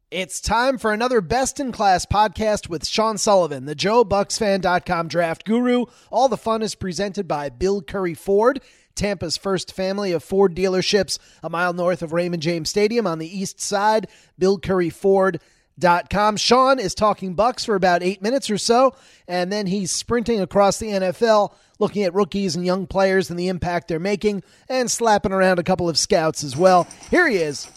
It's time for another best-in-class podcast with Sean Sullivan, the JoeBucksFan.com draft guru. All the fun is presented by Bill Curry Ford, Tampa's first family of Ford dealerships a mile north of Raymond James Stadium on the east side, BillCurryFord.com. Sean is talking Bucks for about 8 minutes or so, and then he's sprinting across the NFL, looking at rookies and young players and the impact they're making, and slapping around a couple of scouts as well. Here he is.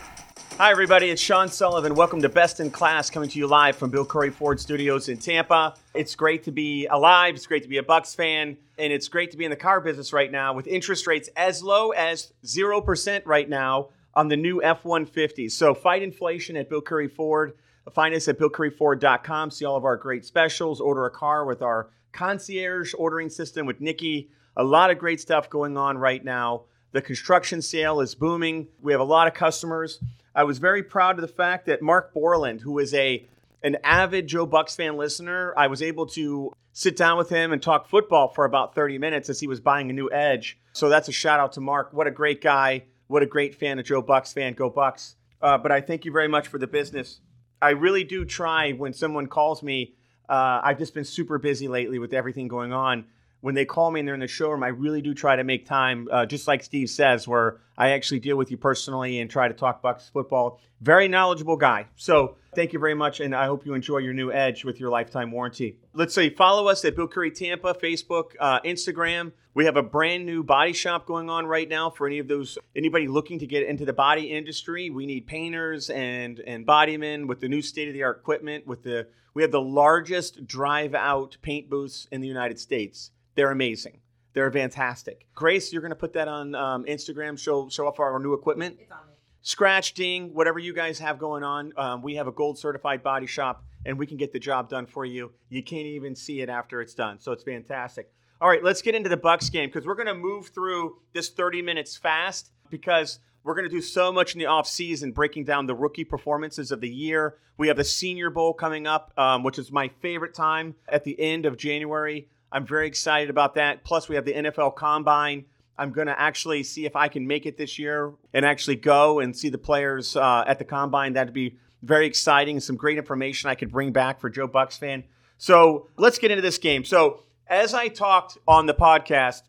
Hi, everybody. It's Sean Sullivan. Welcome to Best in Class, coming to you live from Bill Curry Ford Studios in Tampa. It's great to be alive. It's great to be a Bucks fan. And it's great to be in the car business right now with interest rates as low as 0% right now on the new F-150. So fight inflation at Bill Curry Ford. Find us at BillCurryFord.com. See all of our great specials. Order a car with our concierge ordering system with Nikki. A lot of great stuff going on right now. The construction sale is booming. We have a lot of customers. I was very proud of the fact that Mark Borland, who is an avid Joe Bucks fan listener, I was able to sit down with him and talk football for about 30 minutes as he was buying a new Edge. So that's a shout out to Mark. What a great guy. What a great fan of Joe Bucks fan. Go Bucks. But I thank you very much for the business. I really do try when someone calls me. I've just been super busy lately with everything going on. When they call me and they're in the showroom, I really do try to make time, just like Steve says, where I actually deal with you personally and try to talk Bucks football. Very knowledgeable guy. So thank you very much, and I hope you enjoy your new Edge with your lifetime warranty. Let's say follow us at Bill Curry Tampa, Facebook, Instagram. We have a brand new body shop going on right now for anybody looking to get into the body industry. We need painters and bodymen with the new state-of-the-art equipment. We have the largest drive-out paint booths in the United States. They're amazing. They're fantastic. Grace, you're going to put that on Instagram, show off our new equipment. It's on there. Scratch, ding, whatever you guys have going on. We have a gold certified body shop, and we can get the job done for you. You can't even see it after it's done, so it's fantastic. All right, let's get into the Bucks game because we're going to move through this 30 minutes fast because we're going to do so much in the offseason, breaking down the rookie performances of the year. We have the Senior Bowl coming up, which is my favorite time at the end of January. I'm very excited about that. Plus, we have the NFL Combine. I'm going to actually see if I can make it this year and actually go and see the players at the Combine. That'd be very exciting. Some great information I could bring back for Joe Bucks fan. So let's get into this game. So as I talked on the podcast,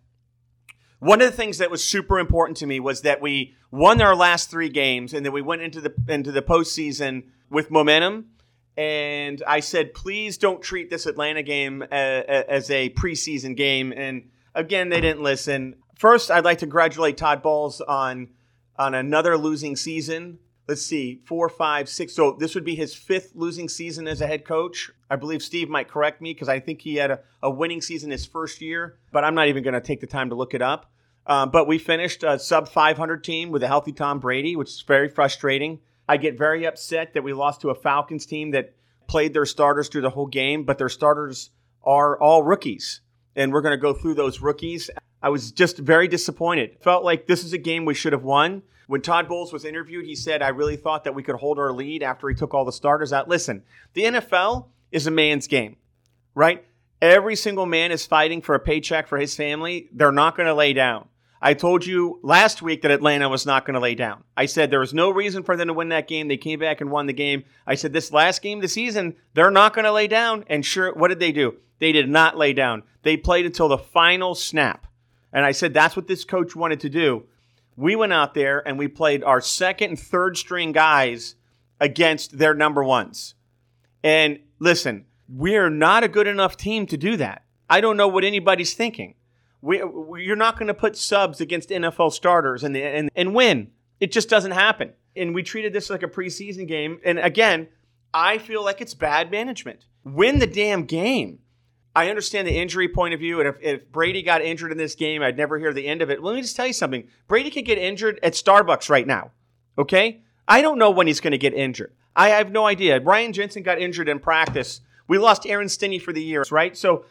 one of the things that was super important to me was that we won our last 3 games and then we went into the postseason with momentum. And I said, please don't treat this Atlanta game as a preseason game. And again, they didn't listen. First, I'd like to congratulate Todd Bowles on another losing season. Let's see, 4, 5, 6. So this would be his 5th losing season as a head coach. I believe Steve might correct me because I think he had a winning season his first year. But I'm not even going to take the time to look it up. But we finished a sub-500 team with a healthy Tom Brady, which is very frustrating. I get very upset that we lost to a Falcons team that played their starters through the whole game, but their starters are all rookies. And we're going to go through those rookies. I was just very disappointed. Felt like this is a game we should have won. When Todd Bowles was interviewed, he said, I really thought that we could hold our lead after he took all the starters out. Listen, the NFL is a man's game, right? Every single man is fighting for a paycheck for his family. They're not going to lay down. I told you last week that Atlanta was not going to lay down. I said there was no reason for them to win that game. They came back and won the game. I said this last game of the season, they're not going to lay down. And sure, what did they do? They did not lay down. They played until the final snap. And I said that's what this coach wanted to do. We went out there and we played our second and third string guys against their number ones. And listen, we are not a good enough team to do that. I don't know what anybody's thinking. You're not going to put subs against NFL starters and win. It just doesn't happen. And we treated this like a preseason game. And again, I feel like it's bad management. Win the damn game. I understand the injury point of view. And if Brady got injured in this game, I'd never hear the end of it. Let me just tell you something. Brady could get injured at Starbucks right now. Okay? I don't know when he's going to get injured. I have no idea. Ryan Jensen got injured in practice. We lost Aaron Stinney for the year, right? So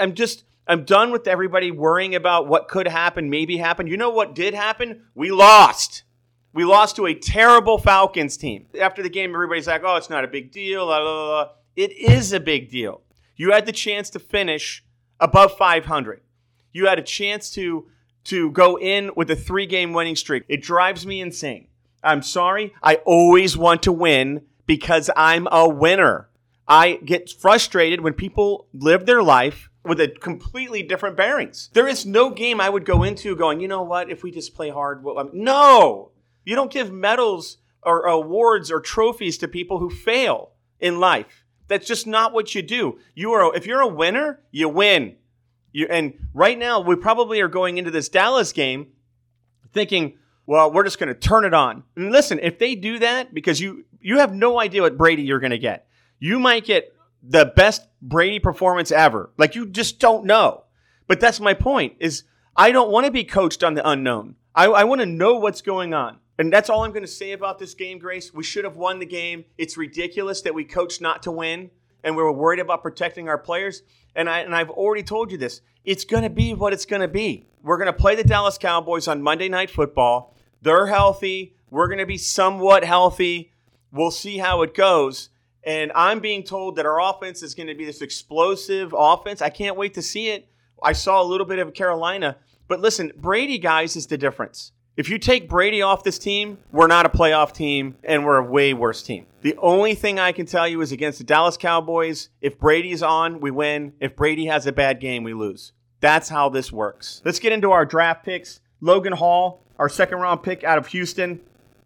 I'm done with everybody worrying about what could happen, maybe happen. You know what did happen? We lost. We lost to a terrible Falcons team. After the game, everybody's like, oh, it's not a big deal. Blah, blah, blah. It is a big deal. You had the chance to finish above 500. You had a chance to go in with a 3-game winning streak. It drives me insane. I'm sorry. I always want to win, because I'm a winner. I get frustrated when people live their life with a completely different bearings. There is no game I would go into going, you know what, if we just play hard, no. You don't give medals or awards or trophies to people who fail in life. That's just not what you do. If you're a winner, you win. And right now, we probably are going into this Dallas game thinking, well, we're just going to turn it on. And listen, if they do that, because you have no idea what Brady you're going to get. You might get the best Brady performance ever. Like, you just don't know. But that's my point, is I don't want to be coached on the unknown. I want to know what's going on. And that's all I'm going to say about this game, Grace. We should have won the game. It's ridiculous that we coached not to win, and we were worried about protecting our players. And I've already told you this. It's going to be what it's going to be. We're going to play the Dallas Cowboys on Monday Night Football. They're healthy. We're going to be somewhat healthy. We'll see how it goes. And I'm being told that our offense is going to be this explosive offense. I can't wait to see it. I saw a little bit of Carolina. But listen, Brady, guys, is the difference. If you take Brady off this team, we're not a playoff team, and we're a way worse team. The only thing I can tell you is against the Dallas Cowboys, if Brady's on, we win. If Brady has a bad game, we lose. That's how this works. Let's get into our draft picks. Logan Hall, our second-round pick out of Houston,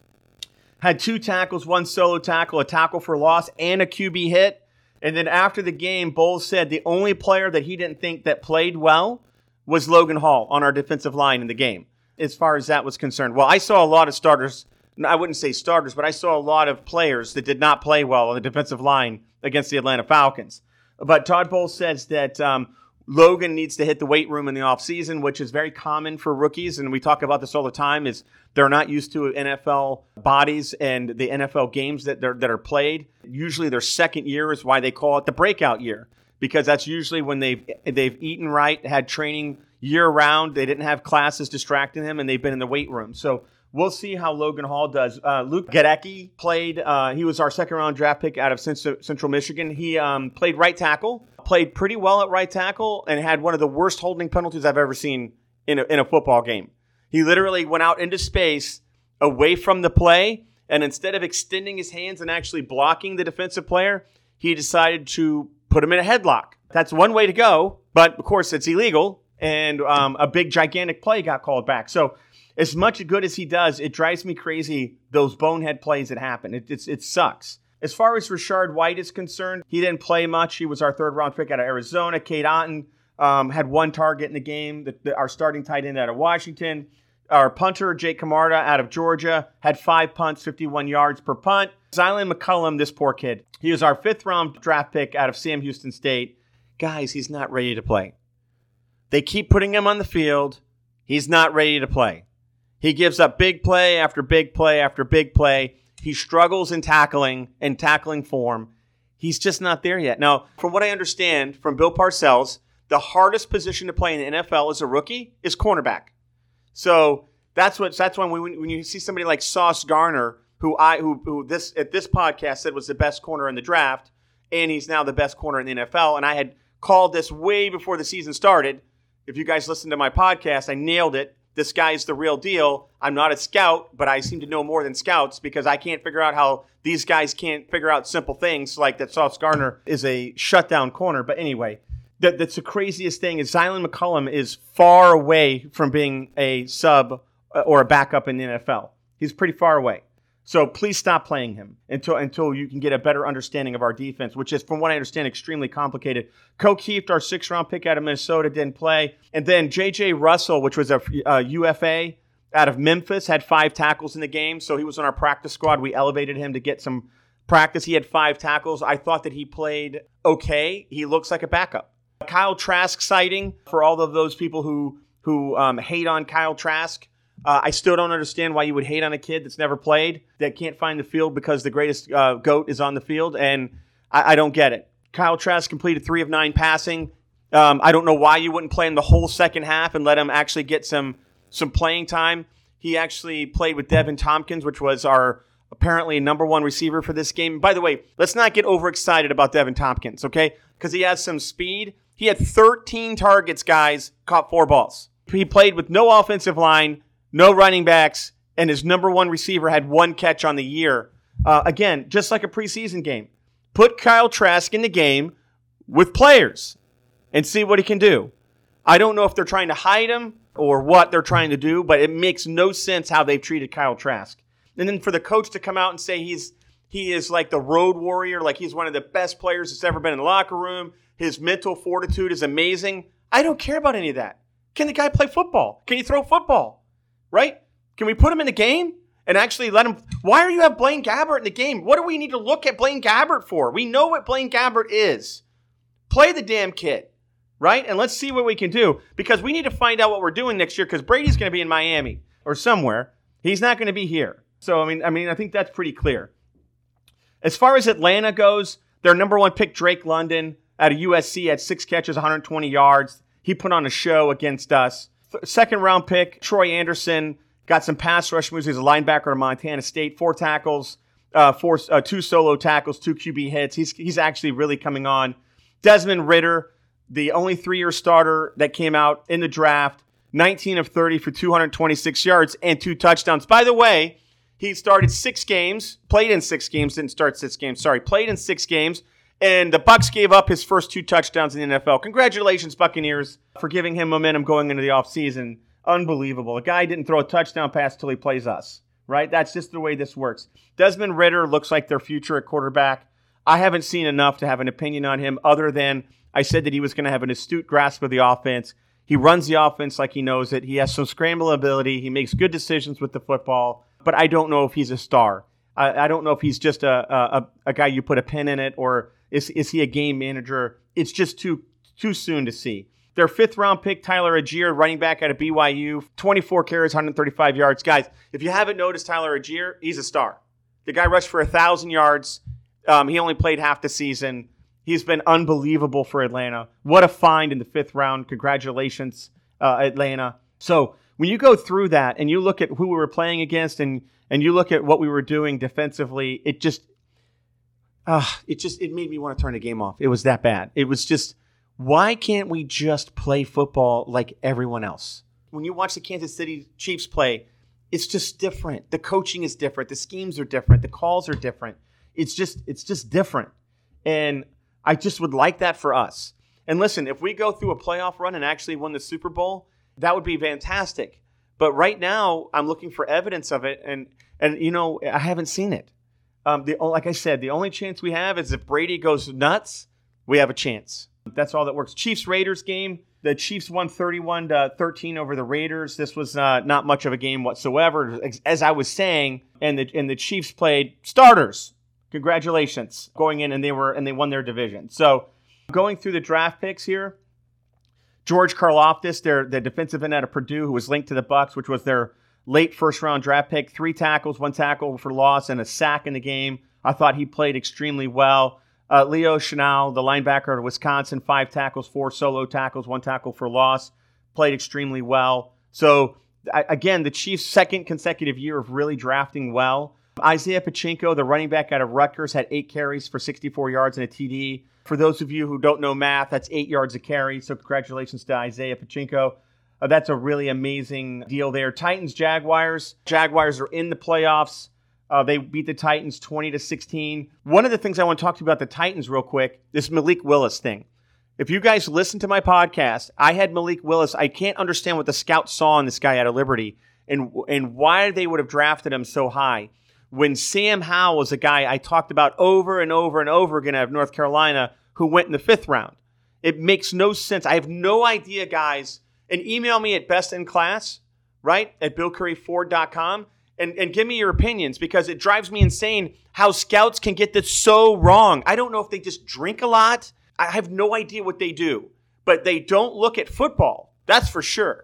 had 2 tackles, 1 solo tackle, a tackle for loss, and a QB hit. And then after the game, Bowles said the only player that he didn't think that played well was Logan Hall on our defensive line in the game, as far as that was concerned. Well, I saw a lot of starters. I wouldn't say starters, but I saw a lot of players that did not play well on the defensive line against the Atlanta Falcons. But Todd Bowles says that Logan needs to hit the weight room in the offseason, which is very common for rookies. And we talk about this all the time, is they're not used to NFL bodies and the NFL games that are played. Usually their second year is why they call it the breakout year, because that's usually when they've eaten right, had training year-round. They didn't have classes distracting them, and they've been in the weight room. So we'll see how Logan Hall does. Luke Gadecki played. He was our second-round draft pick out of Central Michigan. He played right tackle, played pretty well at right tackle, and had one of the worst holding penalties I've ever seen in a football game. He literally went out into space away from the play, and instead of extending his hands and actually blocking the defensive player, he decided to put him in a headlock. That's one way to go, but of course it's illegal, and a big, gigantic play got called back. So as much good as he does, it drives me crazy, those bonehead plays that happen. It sucks. As far as Rashard White is concerned, he didn't play much. He was our third-round pick out of Arizona. Cade Otton had 1 target in the game. Our starting tight end out of Washington. Our punter, Jake Camarda, out of Georgia, had 5 punts, 51 yards per punt. Zylan McCollum, this poor kid, he was our 5th-round draft pick out of Sam Houston State. Guys, he's not ready to play. They keep putting him on the field. He's not ready to play. He gives up big play after big play after big play. He struggles in tackling form. He's just not there yet. Now, from what I understand from Bill Parcells, the hardest position to play in the NFL as a rookie is cornerback. So that's when when you see somebody like Sauce Gardner, who this podcast said was the best corner in the draft, and he's now the best corner in the NFL. And I had called this way before the season started. If you guys listen to my podcast, I nailed it. This guy's the real deal. I'm not a scout, but I seem to know more than scouts because I can't figure out how these guys can't figure out simple things like that Sauce Gardner is a shutdown corner. But anyway, that's the craziest thing is Zylan McCollum is far away from being a sub or a backup in the NFL. He's pretty far away. So please stop playing him until you can get a better understanding of our defense, which is, from what I understand, extremely complicated. Coke Heath, our 6th-round pick out of Minnesota, didn't play. And then J.J. Russell, which was a UFA out of Memphis, had 5 tackles in the game. So he was on our practice squad. We elevated him to get some practice. He had 5 tackles. I thought that he played okay. He looks like a backup. Kyle Trask sighting for all of those people who hate on Kyle Trask. I still don't understand why you would hate on a kid that's never played, that can't find the field because the greatest GOAT is on the field, and I don't get it. Kyle Trask completed 3 of 9 passing. I don't know why you wouldn't play him the whole second half and let him actually get some playing time. He actually played with Devin Tompkins, which was our apparently number 1 receiver for this game. By the way, let's not get overexcited about Devin Tompkins, okay? Because he has some speed. He had 13 targets, guys, caught 4 balls. He played with no offensive line, no running backs, and his number 1 receiver had 1 catch on the year. Again, just like a preseason game. Put Kyle Trask in the game with players and see what he can do. I don't know if they're trying to hide him or what they're trying to do, but it makes no sense how they've treated Kyle Trask. And then for the coach to come out and say he is like the road warrior, like he's one of the best players that's ever been in the locker room. His mental fortitude is amazing. I don't care about any of that. Can the guy play football? Can he throw football? Right? Can we put him in the game and actually let him? Why do you have Blaine Gabbert in the game? What do we need to look at Blaine Gabbert for? We know what Blaine Gabbert is. Play the damn kid, right? And let's see what we can do, because we need to find out what we're doing next year, because Brady's going to be in Miami or somewhere. He's not going to be here. So, I think that's pretty clear. As far as Atlanta goes, their number one pick, Drake London, out of USC, had 6 catches, 120 yards. He put on a show against us. Second round pick, Troy Anderson, got some pass rush moves. He's a linebacker at Montana State. 4 tackles, 2 solo tackles, 2 QB hits. He's actually really coming on. Desmond Ridder, the only 3-year starter that came out in the draft, 19 of 30 for 226 yards and 2 touchdowns. By the way, he started 6 games, played in 6 games, didn't start 6 games, played in 6 games, and the Bucs gave up his first 2 touchdowns in the NFL. Congratulations, Buccaneers, for giving him momentum going into the offseason. Unbelievable. The guy didn't throw a touchdown pass till he plays us, right? That's just the way this works. Desmond Ridder looks like their future at quarterback. I haven't seen enough to have an opinion on him, other than I said that he was going to have an astute grasp of the offense. He runs the offense like he knows it. He has some scramble ability. He makes good decisions with the football, but I don't know if he's a star. I don't know if he's just a guy you put a pin in it, or is he a game manager? It's just too soon to see. Their 5th-round pick, Tyler Agier, running back out of BYU, 24 carries, 135 yards. Guys, if you haven't noticed Tyler Agier, he's a star. The guy rushed for 1,000 yards. He only played half the season. He's been unbelievable for Atlanta. What a find in the 5th round. Congratulations, Atlanta. So when you go through that and you look at who we were playing against and you look at what we were doing defensively, it made me want to turn the game off. It was that bad. It was just, why can't we just play football like everyone else? When you watch the Kansas City Chiefs play, it's just different. The coaching is different. The schemes are different. The calls are different. It's just different. And I just would like that for us. And listen, if we go through a playoff run and actually win the Super Bowl, that would be fantastic. But right now, I'm looking for evidence of it, and I haven't seen it. Like I said, the only chance we have is if Brady goes nuts, we have a chance. That's all that works. Chiefs-Raiders game. The Chiefs won 31-13 over the Raiders. This was not much of a game whatsoever, as I was saying. And the Chiefs played starters. Congratulations, going in, and they won their division. So going through the draft picks here, George Karlaftis, their defensive end out of Purdue, who was linked to the Bucs, which was their late first-round draft pick, 3 tackles, 1 tackle for loss, and a sack in the game. I thought he played extremely well. Leo Chenal, the linebacker out of Wisconsin, 5 tackles, 4 solo tackles, 1 tackle for loss, played extremely well. So, again, the Chiefs' second consecutive year of really drafting well. Isaiah Pachinko, the running back out of Rutgers, had 8 carries for 64 yards and a TD. For those of you who don't know math, that's 8 yards a carry. So congratulations to Isaiah Pachinko. That's a really amazing deal there. Titans-Jaguars. Jaguars are in the playoffs. They beat the Titans 20-16. One of the things I want to talk to you about the Titans real quick, this Malik Willis thing. If you guys listen to my podcast, I had Malik Willis. I can't understand what the scouts saw in this guy out of Liberty and why they would have drafted him so high. When Sam Howell was a guy I talked about over and over and over again out of North Carolina who went in the 5th round. It makes no sense. I have no idea, guys. And email me at bestinClass, right, at BillCurryFord.com, and give me your opinions, because it drives me insane how scouts can get this so wrong. I don't know if they just drink a lot. I have no idea what they do. But they don't look at football. That's for sure.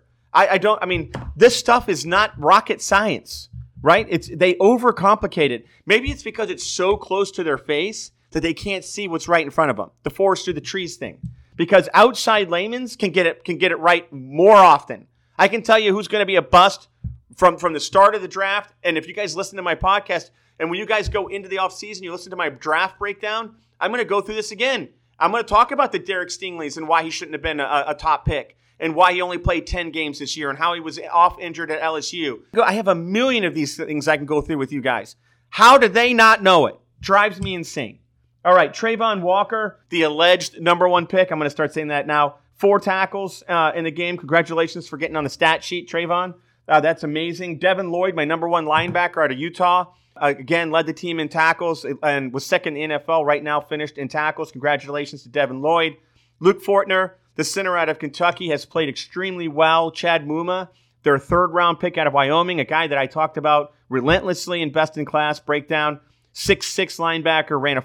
This stuff is not rocket science. Right? They overcomplicate it. Maybe it's because it's so close to their face that they can't see what's right in front of them. The forest through the trees thing. Because outside layman's can get it right more often. I can tell you who's going to be a bust from the start of the draft. And if you guys listen to my podcast, and when you guys go into the offseason, you listen to my draft breakdown, I'm going to go through this again. I'm going to talk about the Derek Stingley's and why he shouldn't have been a top pick, and why he only played 10 games this year, and how he was off injured at LSU. I have a million of these things I can go through with you guys. How do they not know it? Drives me insane. All right, Trayvon Walker, the alleged number one pick. I'm going to start saying that now. 4 tackles in the game. Congratulations for getting on the stat sheet, Trayvon. That's amazing. Devin Lloyd, my number one linebacker out of Utah. Again, led the team in tackles and was second in the NFL. Right now, finished in tackles. Congratulations to Devin Lloyd. Luke Fortner, the center out of Kentucky, has played extremely well. Chad Muma, their third-round pick out of Wyoming, a guy that I talked about relentlessly in Best in Class breakdown. 6'6" linebacker, ran a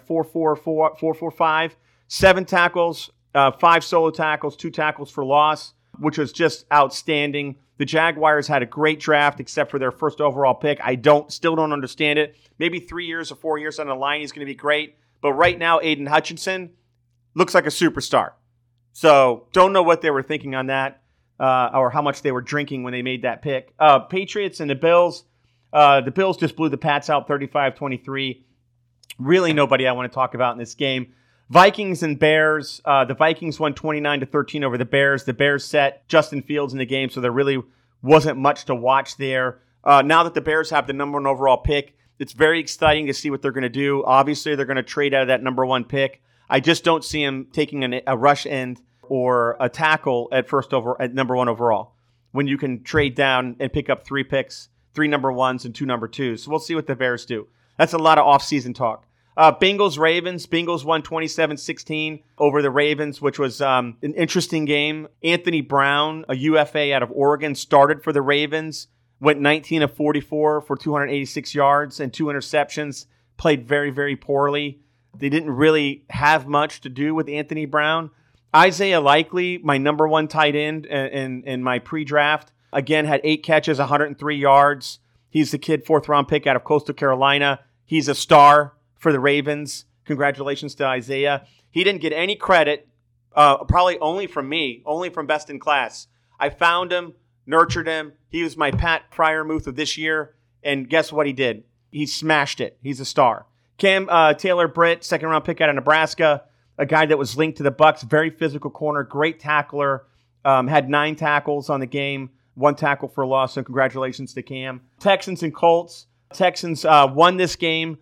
4.45, 7 tackles, 5 solo tackles, 2 tackles for loss, which was just outstanding. The Jaguars had a great draft except for their first overall pick. I still don't understand it. Maybe 3 years or 4 years on the line, he's going to be great. But right now, Aiden Hutchinson looks like a superstar. So don't know what they were thinking on that or how much they were drinking when they made that pick. Patriots and the Bills. The Bills just blew the Pats out 35-23. Really nobody I want to talk about in this game. Vikings and Bears. The Vikings won 29-13 over the Bears. The Bears set Justin Fields in the game, so there really wasn't much to watch there. Now that the Bears have the number 1 overall pick, it's very exciting to see what they're going to do. Obviously, they're going to trade out of that number 1 pick. I just don't see them taking a rush end or a tackle at number 1 overall when you can trade down and pick up 3 picks, 3 number 1s and 2 number 2s. So we'll see what the Bears do. That's a lot of offseason talk. Bengals-Ravens. Bengals won 27-16 over the Ravens, which was an interesting game. Anthony Brown, a UFA out of Oregon, started for the Ravens, went 19 of 44 for 286 yards and 2 interceptions, played very, very poorly. They didn't really have much to do with Anthony Brown. Isaiah Likely, my number 1 tight end in my pre-draft, again had 8 catches, 103 yards. He's the kid 4th-round pick out of Coastal Carolina. He's a star for the Ravens. Congratulations to Isaiah. He didn't get any credit, probably only from me, only from Best in Class. I found him, nurtured him. He was my Pat Freiermuth of this year, and guess what he did? He smashed it. He's a star. Cam Taylor-Britt, 2nd-round pick out of Nebraska, a guy that was linked to the Bucs, very physical corner, great tackler, had 9 tackles on the game, 1 tackle for loss, so congratulations to Cam. Texans and Colts. Texans won this game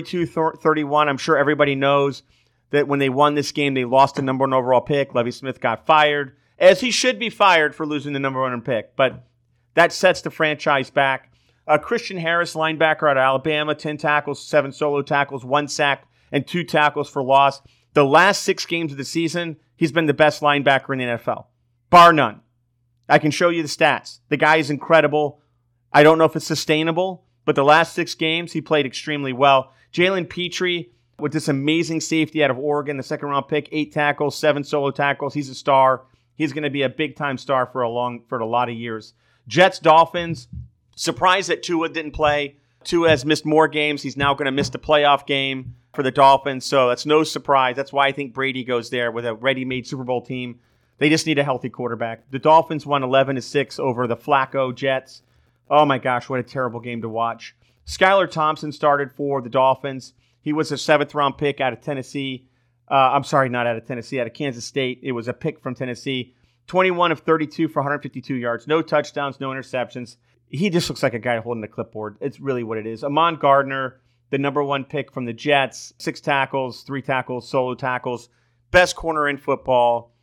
32-31. I'm sure everybody knows that when they won this game, they lost the number 1 overall pick. Lovie Smith got fired, as he should be fired for losing the number 1 pick. But that sets the franchise back. Christian Harris, linebacker out of Alabama, 10 tackles, 7 solo tackles, 1 sack, and 2 tackles for loss. The last 6 games of the season, he's been the best linebacker in the NFL, bar none. I can show you the stats. The guy is incredible. I don't know if it's sustainable, but the last 6 games, he played extremely well. Jalen Petrie, with this amazing safety out of Oregon, the 2nd-round pick, 8 tackles, 7 solo tackles. He's a star. He's going to be a big-time star for a lot of years. Jets, Dolphins, surprised that Tua didn't play. Tua has missed more games. He's now going to miss the playoff game for the Dolphins, so that's no surprise. That's why I think Brady goes there with a ready-made Super Bowl team. They just need a healthy quarterback. The Dolphins won 11-6 over the Flacco Jets. Oh my gosh, what a terrible game to watch. Skylar Thompson started for the Dolphins. He was a 7th-round pick out of Tennessee. Not out of Tennessee, out of Kansas State. It was a pick from Tennessee. 21 of 32 for 152 yards. No touchdowns, no interceptions. He just looks like a guy holding a clipboard. It's really what it is. Amon Gardner, the number 1 pick from the Jets. 6 tackles, 3 tackles, solo tackles. Best corner in football.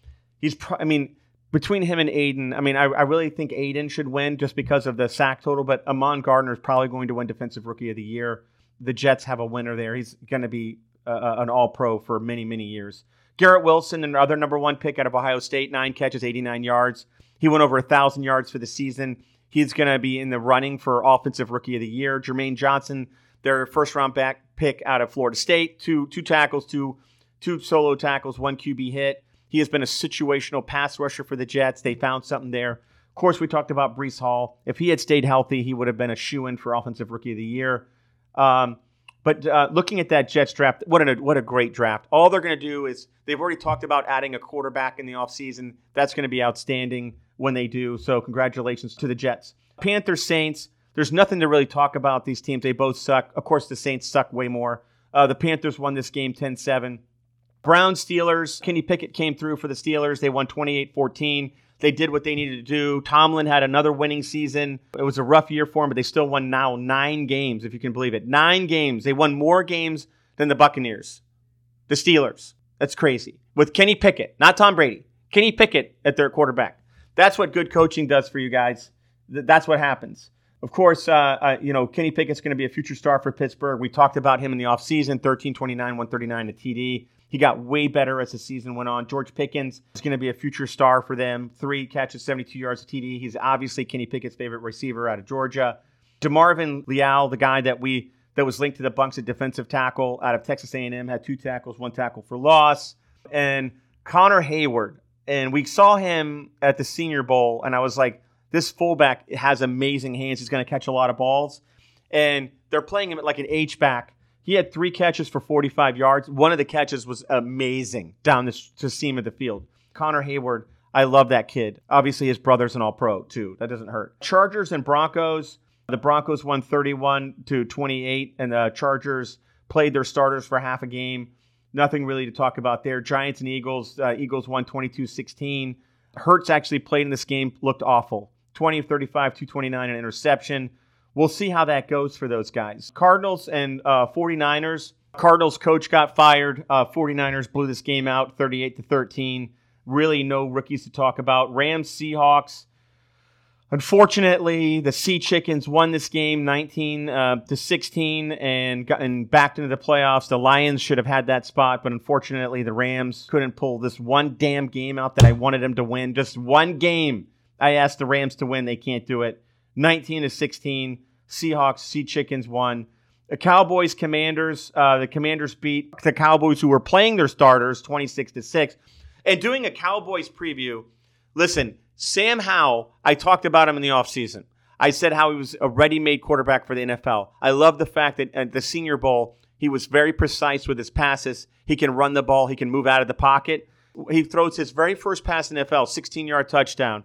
Between him and Aiden, I really think Aiden should win just because of the sack total, but Amon Gardner is probably going to win Defensive Rookie of the Year. The Jets have a winner there. He's going to be an all-pro for many, many years. Garrett Wilson, another number 1 pick out of Ohio State, 9 catches, 89 yards. He went over 1,000 yards for the season. He's going to be in the running for Offensive Rookie of the Year. Jermaine Johnson, their 1st-round back pick out of Florida State, 2 tackles, 2 solo tackles, 1 QB hit. He has been a situational pass rusher for the Jets. They found something there. Of course, we talked about Breece Hall. If he had stayed healthy, he would have been a shoo-in for Offensive Rookie of the Year. But looking at that Jets draft, what a great draft. All they're going to do is, they've already talked about adding a quarterback in the offseason. That's going to be outstanding when they do. So congratulations to the Jets. Panthers, Saints, there's nothing to really talk about. These teams, they both suck. Of course, the Saints suck way more. The Panthers won this game 10-7. Browns, Steelers. Kenny Pickett came through for the Steelers. They won 28-14. They did what they needed to do. Tomlin had another winning season. It was a rough year for him, but they still won now 9 games, if you can believe it. 9 games. They won more games than the Buccaneers, the Steelers. That's crazy. With Kenny Pickett, not Tom Brady. Kenny Pickett at their quarterback. That's what good coaching does for you guys. That's what happens. Of course, Kenny Pickett's going to be a future star for Pittsburgh. We talked about him in the offseason, 13-29, 139 at TD. He got way better as the season went on. George Pickens is going to be a future star for them. 3 catches, 72 yards at TD. He's obviously Kenny Pickett's favorite receiver out of Georgia. DeMarvin Leal, the guy that was linked to the Bucs at defensive tackle out of Texas A&M, had 2 tackles, 1 tackle for loss. And Connor Hayward. And we saw him at the Senior Bowl, and I was like, this fullback has amazing hands. He's going to catch a lot of balls. And they're playing him at like an H-back. He had 3 catches for 45 yards. One of the catches was amazing down the seam of the field. Connor Hayward, I love that kid. Obviously, his brother's an All-Pro, too. That doesn't hurt. Chargers and Broncos. The Broncos won 31-28, and the Chargers played their starters for half a game. Nothing really to talk about there. Giants and Eagles. Eagles won 22-16. Hurts actually played in this game, looked awful. 20 of 35, 229, an interception. We'll see how that goes for those guys. Cardinals and 49ers. Cardinals coach got fired. 49ers blew this game out 38-13. Really no rookies to talk about. Rams, Seahawks. Unfortunately, the Sea Chickens won this game 19-16 and gotten back into the playoffs. The Lions should have had that spot, but unfortunately, the Rams couldn't pull this one damn game out that I wanted them to win. Just one game I asked the Rams to win. They can't do it. 19-16. Seahawks, Sea Chickens won. The Cowboys, Commanders. The Commanders beat the Cowboys, who were playing their starters, 26-6. And doing a Cowboys preview, listen, Sam Howell, I talked about him in the offseason. I said how he was a ready-made quarterback for the NFL. I love the fact that at the Senior Bowl, he was very precise with his passes. He can run the ball. He can move out of the pocket. He throws his very first pass in the NFL, 16-yard touchdown.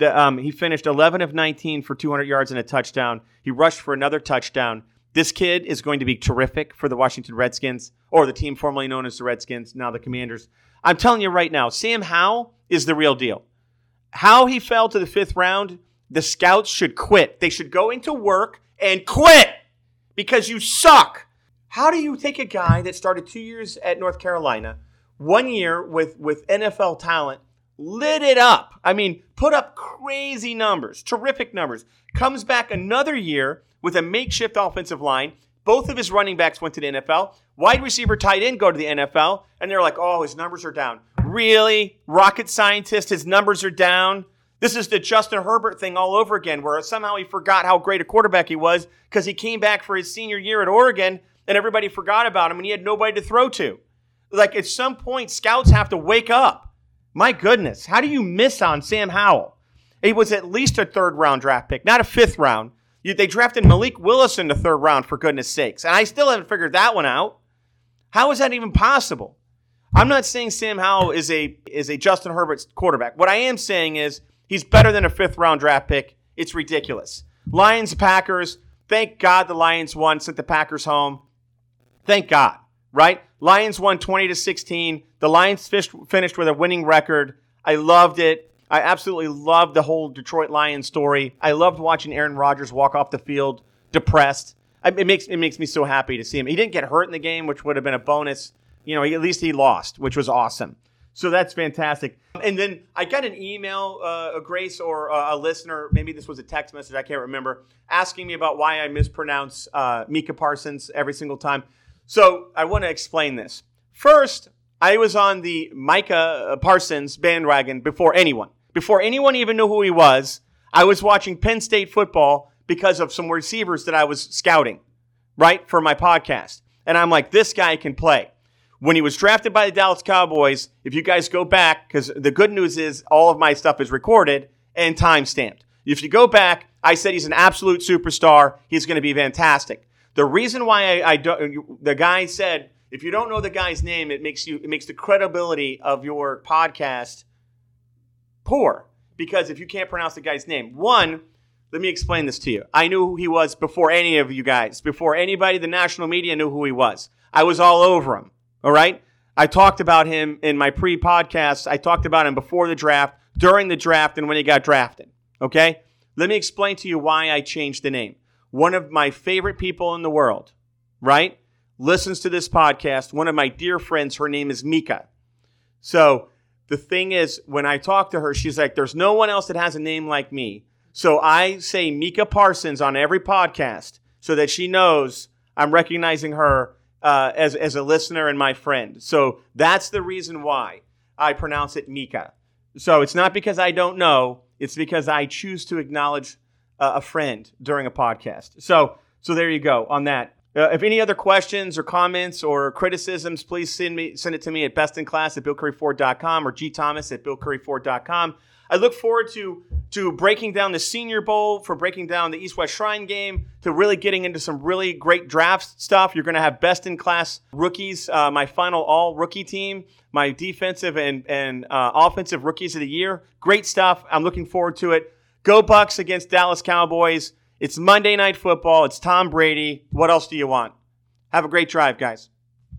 He finished 11 of 19 for 200 yards and a touchdown. He rushed for another touchdown. This kid is going to be terrific for the Washington Redskins, or the team formerly known as the Redskins, now the Commanders. I'm telling you right now, Sam Howell is the real deal. How he fell to the 5th round, the scouts should quit. They should go into work and quit because you suck. How do you take a guy that started 2 years at North Carolina, 1 year with NFL talent, lit it up? I mean, put up crazy numbers, terrific numbers. Comes back another year with a makeshift offensive line. Both of his running backs went to the NFL. Wide receiver, tight end go to the NFL. And they're like, oh, his numbers are down. Really? Rocket scientist, his numbers are down? This is the Justin Herbert thing all over again, where somehow he forgot how great a quarterback he was because he came back for his senior year at Oregon and everybody forgot about him and he had nobody to throw to. Like, at some point, scouts have to wake up. My goodness, how do you miss on Sam Howell? He was at least a 3rd-round draft pick, not a 5th round. They drafted Malik Willis in the 3rd round, for goodness sakes. And I still haven't figured that one out. How is that even possible? I'm not saying Sam Howell is a Justin Herbert quarterback. What I am saying is he's better than a 5th-round draft pick. It's ridiculous. Lions, Packers. Thank God the Lions won, sent the Packers home. Thank God, right? Lions won 20-16. The Lions finished with a winning record. I loved it. I absolutely loved the whole Detroit Lions story. I loved watching Aaron Rodgers walk off the field depressed. It makes me so happy to see him. He didn't get hurt in the game, which would have been a bonus. You know, at least he lost, which was awesome. So that's fantastic. And then I got an email, Grace, or a listener, maybe this was a text message, I can't remember, asking me about why I mispronounce Micah Parsons every single time. So I want to explain this. First, I was on the Micah Parsons bandwagon before anyone. Before anyone even knew who he was, I was watching Penn State football because of some receivers that I was scouting, right, for my podcast. And I'm like, this guy can play. When he was drafted by the Dallas Cowboys, if you guys go back, because the good news is all of my stuff is recorded and time-stamped. If you go back, I said he's an absolute superstar. He's going to be fantastic. The reason why the guy said, if you don't know the guy's name, it makes the credibility of your podcast poor. Because if you can't pronounce the guy's name, one, let me explain this to you. I knew who he was before any of you guys, before anybody, the national media knew who he was. I was all over him. All right? I talked about him in my pre-podcast. I talked about him before the draft, during the draft and when he got drafted. Okay? Let me explain to you why I changed the name. One of my favorite people in the world, right, listens to this podcast. One of my dear friends, her name is Mika. So the thing is, when I talk to her, she's like, there's no one else that has a name like me. So I say Mika Parsons on every podcast so that she knows I'm recognizing her as a listener and my friend. So that's the reason why I pronounce it Mika. So it's not because I don't know. It's because I choose to acknowledge a friend during a podcast. So there you go on that. If any other questions or comments or criticisms, please send it to me at bestinclass@BillCurryFord.com or gthomas@BillCurryFord.com. I look forward to breaking down the Senior Bowl, for breaking down the East-West Shrine game, to really getting into some really great draft stuff. You're going to have best-in-class rookies, my final all-rookie team, my defensive and offensive rookies of the year. Great stuff. I'm looking forward to it. Go Bucs against Dallas Cowboys. It's Monday Night Football. It's Tom Brady. What else do you want? Have a great drive, guys.